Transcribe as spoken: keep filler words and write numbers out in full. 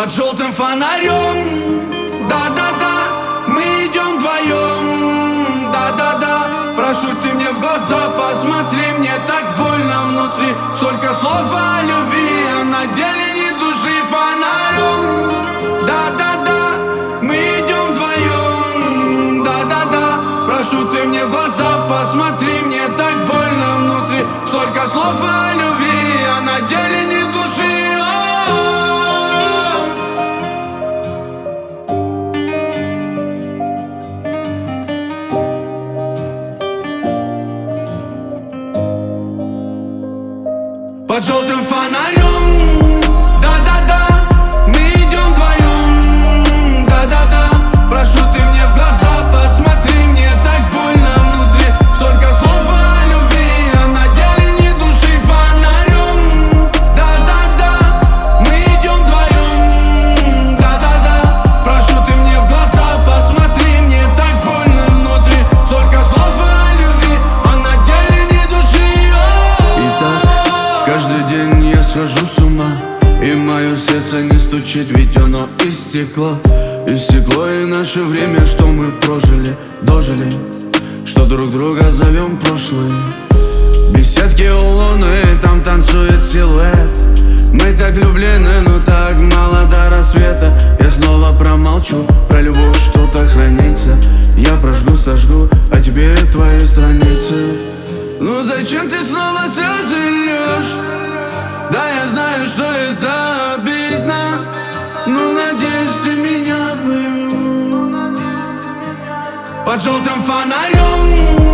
Под желтым фонарем, да-да-да, мы идем вдвоем, да-да-да. Прошу, ты мне в глаза посмотри, мне так больно внутри. Столько слов о любви, а на деле ни души. Фонарем, да-да-да, мы идем вдвоем, да-да-да. Прошу, ты мне в глаза посмотри, мне так больно внутри. Столько слов о любви, а на деле ни души. Под желтым фонарем, да-да-да, мы идем вдвоем, да-да-да. Прошу, ты мне в глаза посмотри, мне так больно внутри. Столько слов о любви, а на деле ни души. Фонарем, да-да-да, мы идем вдвоем, да-да-да. Прошу, ты мне в глаза посмотри, мне так больно внутри. Столько слов о любви, а на деле ни души. Каждый день я схожу с ума, и мое сердце не стучит, ведь оно истекло. Истекло и наше время, что мы прожили, дожили, что друг друга зовем прошлое. Беседки у луны, там танцует силуэт. Мы так влюблены, но так мало до рассвета. Я снова промолчу, про любовь что-то хранится. Я прожгу, сожгу, а теперь твои страницы. Ну зачем ты снова слезы льешь? Да, я знаю, что это обидно, но надеюсь, ты меня поймешь. Под желтым фонарем,